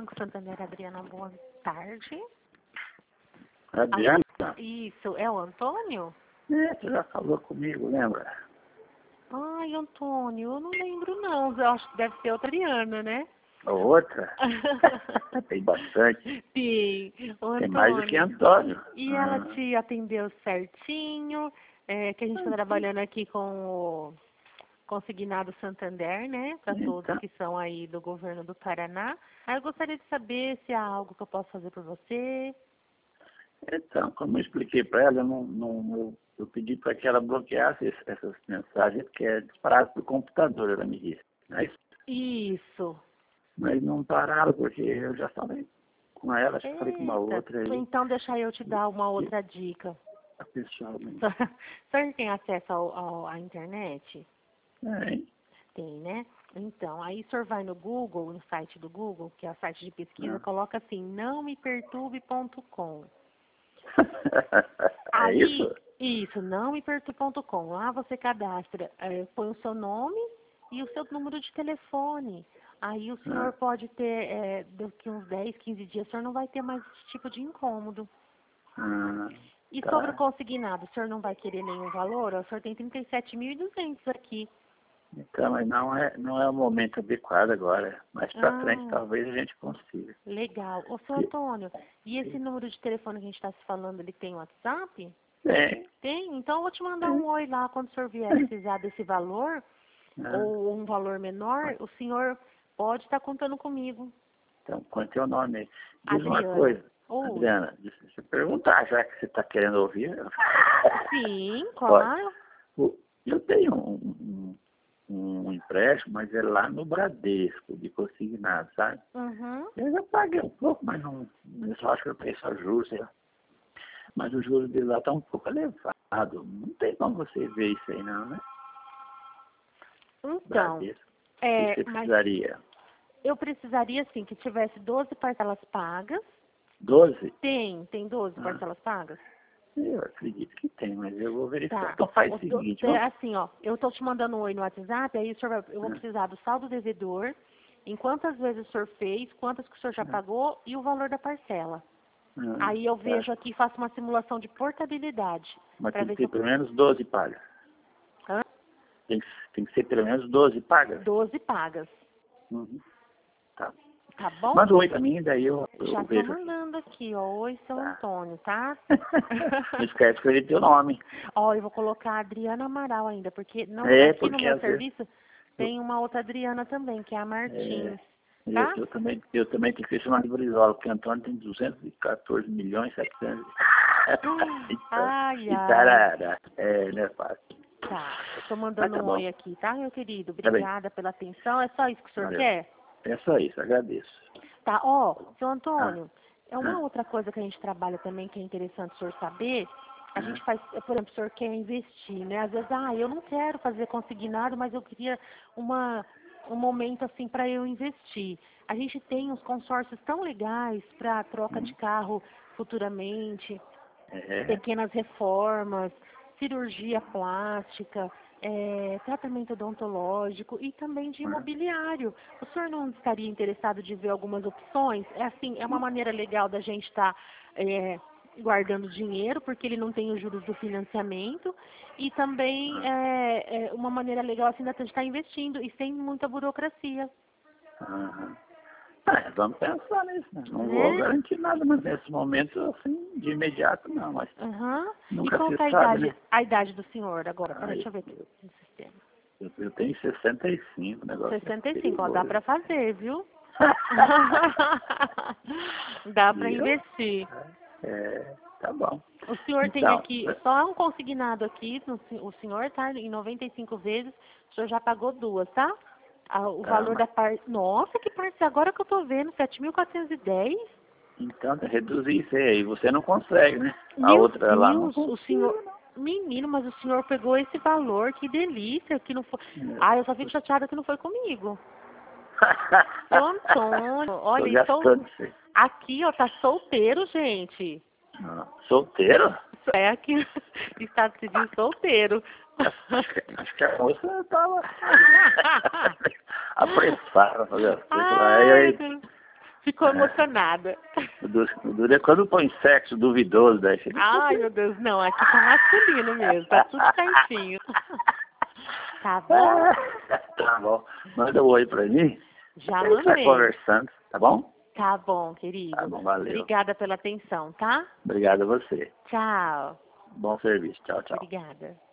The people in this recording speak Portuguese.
Banco Santander, Adriana, boa tarde. Adriana? Isso, é o Antônio? Você já falou comigo, lembra? Ai, Antônio, eu não lembro não. Eu acho que deve ser outra Adriana, né? Outra? Tem bastante. Sim, o Antônio. Tem mais do que Antônio. E ela te atendeu certinho, que a gente está trabalhando aqui com o Consignado Santander, né? Para todos que são aí do governo do Paraná. Aí eu gostaria de saber se há algo que eu posso fazer por você. Então, como eu expliquei para ela, eu pedi para que ela bloqueasse essas mensagens, que é disparado para o computador, ela me disse. Isso. Mas não pararam, porque eu já falei com ela, já falei com uma outra. Então deixa eu te dar uma outra dica. A pessoa... O senhor tem acesso à internet? Tem. Tem, né? Então, aí o senhor vai no Google, no site do Google, que é o site de pesquisa, coloca assim, nãomeperturbe.com. É isso? Isso, nãomeperturbe.com. Lá você cadastra, põe o seu nome e o seu número de telefone. Aí o senhor pode ter, daqui uns 10, 15 dias, o senhor não vai ter mais esse tipo de incômodo. E sobre o consignado, o senhor não vai querer nenhum valor? O senhor tem 37.200 aqui. Então, mas não é o momento adequado agora. Mais para frente, talvez a gente consiga. Legal. Ô, seu Antônio, e esse número de telefone que a gente está se falando, ele tem WhatsApp? Tem. Tem? Então eu vou te mandar um oi lá quando o senhor vier precisar desse valor, ou um valor menor, o senhor pode estar contando comigo. Então, quanto é o nome aí? Diz Adriana. uma coisa. Oi. Adriana, deixa eu perguntar, já que você está querendo ouvir. Sim, claro. Eu tenho um empréstimo, mas é lá no Bradesco, de consignado, sabe? Eu já paguei um pouco, mas não, eu só acho que eu paguei só juros, sei lá. Mas o juros dele lá está um pouco elevado. Não tem como você ver isso aí não, né? Então, Bradesco. O que você precisaria? Eu precisaria, sim, que tivesse 12 parcelas pagas. 12? Tem 12 parcelas pagas? Eu acredito que tem, mas eu vou verificar. Tá. Então faz o seguinte, assim, ó, eu tô te mandando um oi no WhatsApp, aí eu vou precisar do saldo devedor, em quantas vezes o senhor fez, quantas que o senhor já pagou e o valor da parcela. Aí eu vejo aqui e faço uma simulação de portabilidade. Mas tem que ter pelo menos 12 pagas. Tem que ser pelo menos 12 pagas? 12 pagas. Tá. Tá bom? Manda um oi pra mim, daí eu já vejo. Tô mandando aqui, ó. Oi, seu Antônio, tá? Não esquece de escrever teu nome. Ó, eu vou colocar a Adriana Amaral ainda, porque não aqui no meu serviço tem uma outra Adriana também, que é a Martins. Tá? Eu também tenho que ser chamado de Brizola, porque Antônio tem 214 milhões, 700. Ai, ai. Tarará. Não é fácil. Tá, eu tô mandando um oi aqui, tá, meu querido? Tá Obrigada pela atenção. É só isso que o senhor quer? É só isso, agradeço. Tá, ó, seu Antônio, é uma outra coisa que a gente trabalha também que é interessante o senhor saber. A gente faz, por exemplo, o senhor quer investir, né? Às vezes, eu não quero fazer consignado, mas eu queria um momento assim para eu investir. A gente tem uns consórcios tão legais para troca de carro futuramente, pequenas reformas, cirurgia plástica, tratamento odontológico e também de imobiliário. O senhor não estaria interessado de ver algumas opções? É uma maneira legal da gente estar guardando dinheiro, porque ele não tem os juros do financiamento, e também é uma maneira legal assim da gente estar investindo e sem muita burocracia. Vamos pensar nisso, né? Não vou garantir nada, mas nesse momento, assim, de imediato não, mas nunca E qual se é sabe, né? a idade do senhor agora? Peraí, deixa eu ver aqui no sistema. Eu tenho 65, negócio. 65, ó, dá pra fazer, viu? Dá pra investir. Tá bom. O senhor tem aqui, só um consignado aqui, o senhor tá em 95 vezes, o senhor já pagou 2, tá? O valor da parte... Nossa, que parte, agora que eu tô vendo, 7.410. Então, reduzir isso aí, você não consegue, né? Meu outra Deus, lá não o senhor... Menino, mas o senhor pegou esse valor, que delícia, que não foi... eu só fico chateada que não foi comigo. Seu Antônio, olha, aqui, ó, tá solteiro, gente. Solteiro? É aqui, Estado Civil solteiro. Acho que a moça estava apressada pra fazer as coisas. Ficou emocionada. O duro é quando põe sexo duvidoso, daí você... Ai, meu Deus, não. Aqui tá masculino mesmo. Tá tudo certinho. Tá bom? Tá bom. Manda um oi pra mim. Já A gente vai mandei. conversando, tá bom? Tá bom, querido. Tá bom, valeu. Obrigada pela atenção, tá? Obrigado a você. Tchau. Bom serviço. Tchau, tchau. Obrigada.